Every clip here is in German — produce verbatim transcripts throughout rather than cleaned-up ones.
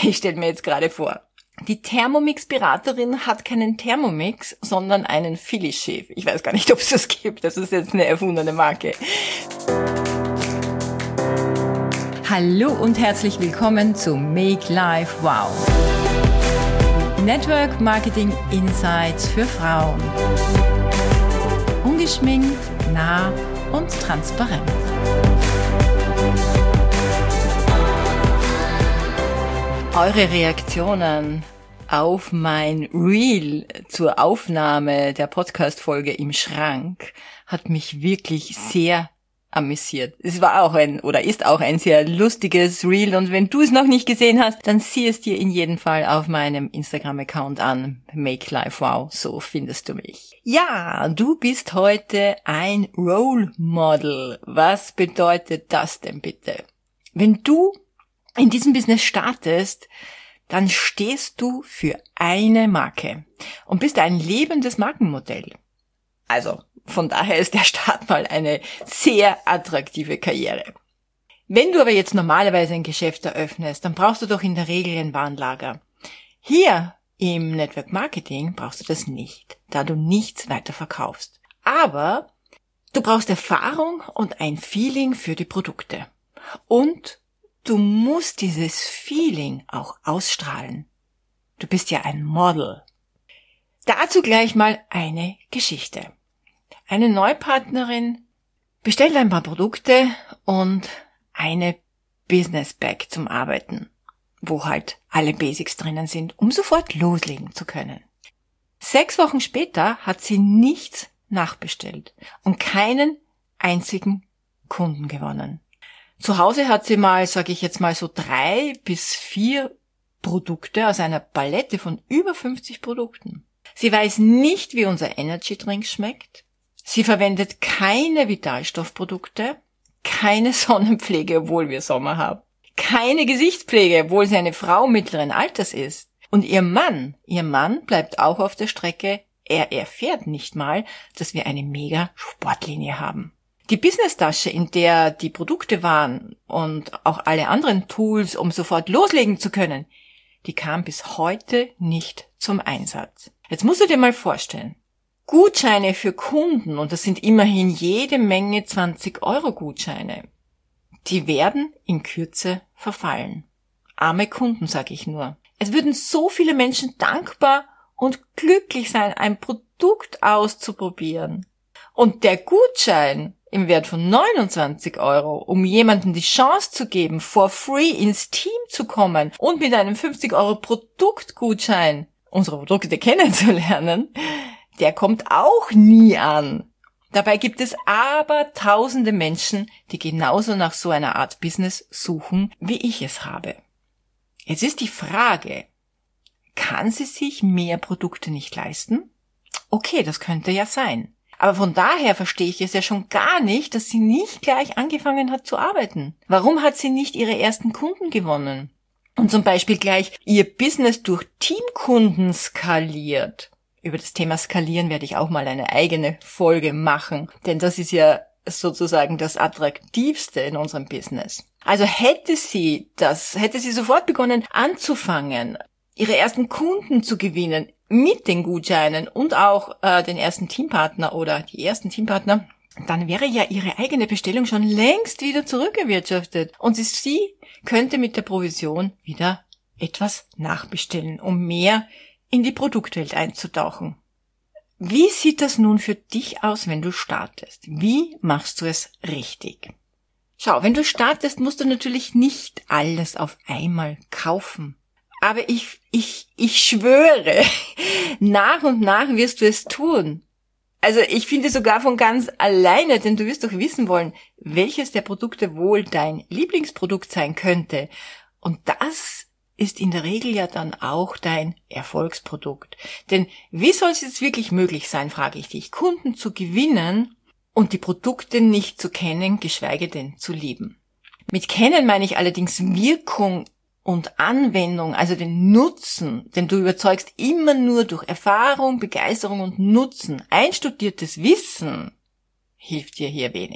ich stelle mir jetzt gerade vor, die Thermomix-Beraterin hat keinen Thermomix, sondern einen Philly-Chef. Ich weiß gar nicht, ob es das gibt. Das ist jetzt eine erfundene Marke. Hallo und herzlich willkommen zu Make Life Wow. Network Marketing Insights für Frauen. Ungeschminkt, nah und transparent. Eure Reaktionen auf mein Reel zur Aufnahme der Podcast-Folge im Schrank hat mich wirklich sehr amüsiert. Es war auch ein, oder ist auch ein sehr lustiges Reel, und wenn du es noch nicht gesehen hast, dann sieh es dir in jedem Fall auf meinem Instagram-Account an. Make Life Wow, so findest du mich. Ja, du bist heute ein Role Model. Was bedeutet das denn bitte? Wenn du in diesem Business startest, dann stehst du für eine Marke und bist ein lebendes Markenmodell. Also, von daher ist der Start mal eine sehr attraktive Karriere. Wenn du aber jetzt normalerweise ein Geschäft eröffnest, dann brauchst du doch in der Regel ein Warenlager. Hier im Network Marketing brauchst du das nicht, da du nichts weiter verkaufst. Aber du brauchst Erfahrung und ein Feeling für die Produkte. Und du musst dieses Feeling auch ausstrahlen. Du bist ja ein Model. Dazu gleich mal eine Geschichte. Eine Neupartnerin bestellt ein paar Produkte und eine Business Bag zum Arbeiten, wo halt alle Basics drinnen sind, um sofort loslegen zu können. Sechs Wochen später hat sie nichts nachbestellt und keinen einzigen Kunden gewonnen. Zu Hause hat sie mal, sage ich jetzt mal, so drei bis vier Produkte aus einer Palette von über fünfzig Produkten. Sie weiß nicht, wie unser Energy Drink schmeckt. Sie verwendet keine Vitalstoffprodukte, keine Sonnenpflege, obwohl wir Sommer haben, keine Gesichtspflege, obwohl sie eine Frau mittleren Alters ist. Und ihr Mann, ihr Mann bleibt auch auf der Strecke. Er erfährt nicht mal, dass wir eine mega Sportlinie haben. Die Business-Tasche, in der die Produkte waren und auch alle anderen Tools, um sofort loslegen zu können, die kam bis heute nicht zum Einsatz. Jetzt musst du dir mal vorstellen, Gutscheine für Kunden, und das sind immerhin jede Menge zwanzig Euro Gutscheine, die werden in Kürze verfallen. Arme Kunden, sag ich nur. Es würden so viele Menschen dankbar und glücklich sein, ein Produkt auszuprobieren. Und der Gutschein im Wert von neunundzwanzig Euro, um jemandem die Chance zu geben, for free ins Team zu kommen und mit einem fünfzig Euro Produktgutschein unsere Produkte kennenzulernen, der kommt auch nie an. Dabei gibt es aber tausende Menschen, die genauso nach so einer Art Business suchen, wie ich es habe. Jetzt ist die Frage, kann sie sich mehr Produkte nicht leisten? Okay, das könnte ja sein. Aber von daher verstehe ich es ja schon gar nicht, dass sie nicht gleich angefangen hat zu arbeiten. Warum hat sie nicht ihre ersten Kunden gewonnen? Und zum Beispiel gleich ihr Business durch Teamkunden skaliert. Über das Thema Skalieren werde ich auch mal eine eigene Folge machen, denn das ist ja sozusagen das Attraktivste in unserem Business. Also hätte sie das, hätte sie sofort begonnen anzufangen, ihre ersten Kunden zu gewinnen mit den Gutscheinen und auch äh, den ersten Teampartner oder die ersten Teampartner, dann wäre ja ihre eigene Bestellung schon längst wieder zurückgewirtschaftet und sie, sie könnte mit der Provision wieder etwas nachbestellen, um mehr in die Produktwelt einzutauchen. Wie sieht das nun für dich aus, wenn du startest? Wie machst du es richtig? Schau, wenn du startest, musst du natürlich nicht alles auf einmal kaufen. Aber ich, ich, ich schwöre, nach und nach wirst du es tun. Also ich finde sogar von ganz alleine, denn du wirst doch wissen wollen, welches der Produkte wohl dein Lieblingsprodukt sein könnte. Und das ist in der Regel ja dann auch dein Erfolgsprodukt. Denn wie soll es jetzt wirklich möglich sein, frage ich dich, Kunden zu gewinnen und die Produkte nicht zu kennen, geschweige denn zu lieben? Mit kennen meine ich allerdings Wirkung und Anwendung, also den Nutzen, denn du überzeugst immer nur durch Erfahrung, Begeisterung und Nutzen. Einstudiertes Wissen hilft dir hier wenig.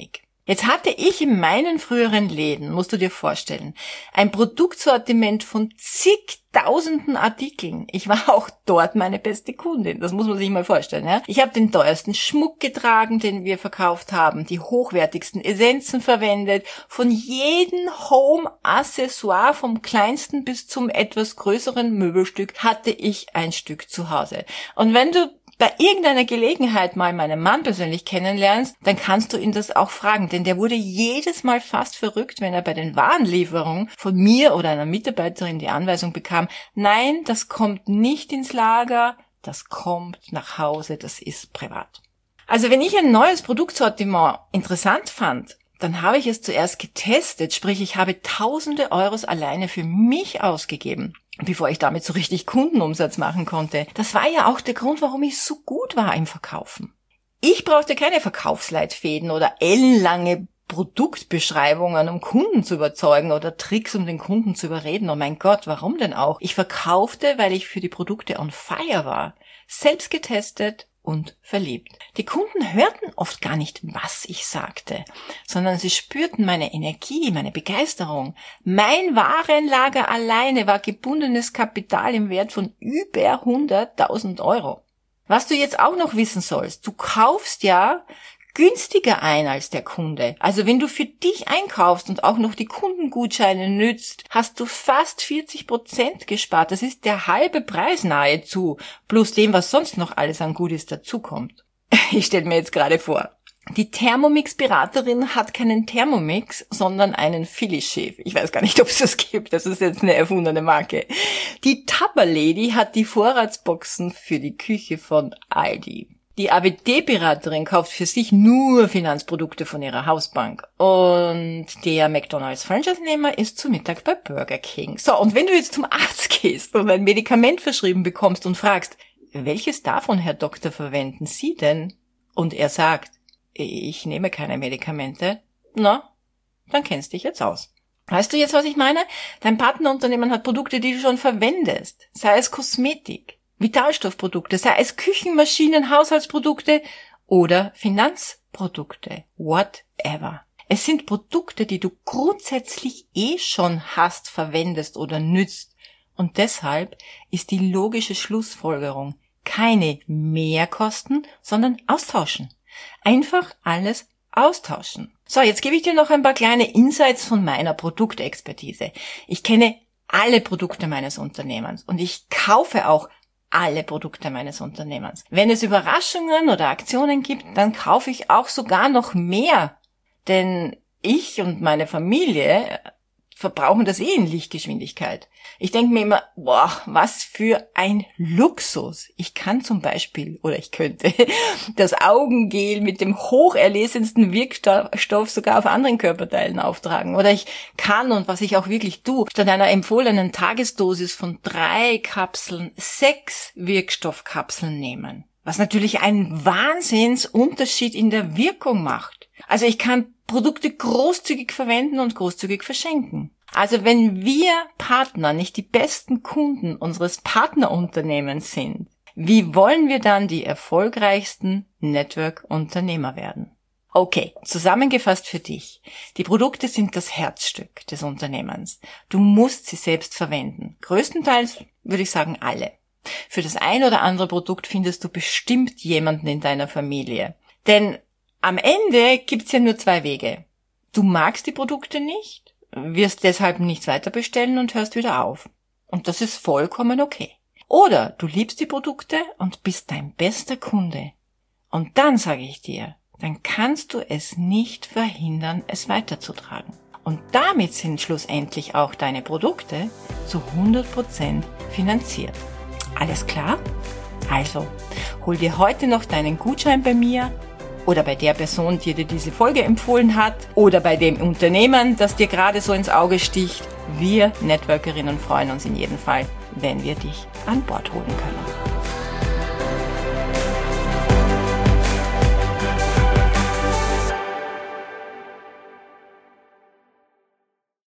Jetzt hatte ich in meinen früheren Läden, musst du dir vorstellen, ein Produktsortiment von zigtausenden Artikeln. Ich war auch dort meine beste Kundin, das muss man sich mal vorstellen. Ja? Ich habe den teuersten Schmuck getragen, den wir verkauft haben, die hochwertigsten Essenzen verwendet, von jedem Home-Accessoire, vom kleinsten bis zum etwas größeren Möbelstück, hatte ich ein Stück zu Hause. Und wenn du bei irgendeiner Gelegenheit mal meinen Mann persönlich kennenlernst, dann kannst du ihn das auch fragen, denn der wurde jedes Mal fast verrückt, wenn er bei den Warenlieferungen von mir oder einer Mitarbeiterin die Anweisung bekam, nein, das kommt nicht ins Lager, das kommt nach Hause, das ist privat. Also wenn ich ein neues Produktsortiment interessant fand, dann habe ich es zuerst getestet, sprich ich habe tausende Euros alleine für mich ausgegeben, bevor ich damit so richtig Kundenumsatz machen konnte. Das war ja auch der Grund, warum ich so gut war im Verkaufen. Ich brauchte keine Verkaufsleitfäden oder ellenlange Produktbeschreibungen, um Kunden zu überzeugen oder Tricks, um den Kunden zu überreden. Oh mein Gott, warum denn auch? Ich verkaufte, weil ich für die Produkte on fire war, selbst getestet und verliebt. Die Kunden hörten oft gar nicht, was ich sagte, sondern sie spürten meine Energie, meine Begeisterung. Mein Warenlager alleine war gebundenes Kapital im Wert von über hunderttausend Euro. Was du jetzt auch noch wissen sollst, du kaufst ja günstiger ein als der Kunde. Also wenn du für dich einkaufst und auch noch die Kundengutscheine nützt, hast du fast vierzig Prozent gespart. Das ist der halbe Preis nahezu, plus dem, was sonst noch alles an Goodies dazukommt. Ich stelle mir jetzt gerade vor, die Thermomix-Beraterin hat keinen Thermomix, sondern einen Philly-Chef. Ich weiß gar nicht, ob es das gibt. Das ist jetzt eine erfundene Marke. Die Tupper-Lady hat die Vorratsboxen für die Küche von Aldi. Die A W D-Beraterin kauft für sich nur Finanzprodukte von ihrer Hausbank. Und der McDonald's-Franchise-Nehmer ist zu Mittag bei Burger King. So, und wenn du jetzt zum Arzt gehst und ein Medikament verschrieben bekommst und fragst, welches davon, Herr Doktor, verwenden Sie denn? Und er sagt, ich nehme keine Medikamente. Na, dann kennst dich jetzt aus. Weißt du jetzt, was ich meine? Dein Partnerunternehmen hat Produkte, die du schon verwendest. Sei es Kosmetik, Vitalstoffprodukte, sei es Küchenmaschinen, Haushaltsprodukte oder Finanzprodukte. Whatever. Es sind Produkte, die du grundsätzlich eh schon hast, verwendest oder nützt. Und deshalb ist die logische Schlussfolgerung keine Mehrkosten, sondern austauschen. Einfach alles austauschen. So, jetzt gebe ich dir noch ein paar kleine Insights von meiner Produktexpertise. Ich kenne alle Produkte meines Unternehmens und ich kaufe auch alle Produkte meines Unternehmens. Wenn es Überraschungen oder Aktionen gibt, dann kaufe ich auch sogar noch mehr. Denn ich und meine Familie verbrauchen das eh in Lichtgeschwindigkeit. Ich denke mir immer, boah, was für ein Luxus. Ich kann zum Beispiel, oder ich könnte, das Augengel mit dem hocherlesensten Wirkstoff sogar auf anderen Körperteilen auftragen. Oder ich kann, und was ich auch wirklich tue, statt einer empfohlenen Tagesdosis von drei Kapseln sechs Wirkstoffkapseln nehmen. Was natürlich einen Wahnsinnsunterschied in der Wirkung macht. Also ich kann Produkte großzügig verwenden und großzügig verschenken. Also wenn wir Partner nicht die besten Kunden unseres Partnerunternehmens sind, wie wollen wir dann die erfolgreichsten Network-Unternehmer werden? Okay, zusammengefasst für dich. Die Produkte sind das Herzstück des Unternehmens. Du musst sie selbst verwenden. Größtenteils würde ich sagen alle. Für das ein oder andere Produkt findest du bestimmt jemanden in deiner Familie. Denn am Ende gibt's ja nur zwei Wege. Du magst die Produkte nicht, wirst deshalb nichts weiter bestellen und hörst wieder auf. Und das ist vollkommen okay. Oder du liebst die Produkte und bist dein bester Kunde. Und dann sage ich dir, dann kannst du es nicht verhindern, es weiterzutragen. Und damit sind schlussendlich auch deine Produkte zu hundert Prozent finanziert. Alles klar? Also, hol dir heute noch deinen Gutschein bei mir oder bei der Person, die dir diese Folge empfohlen hat oder bei dem Unternehmen, das dir gerade so ins Auge sticht. Wir Networkerinnen freuen uns in jedem Fall, wenn wir dich an Bord holen können.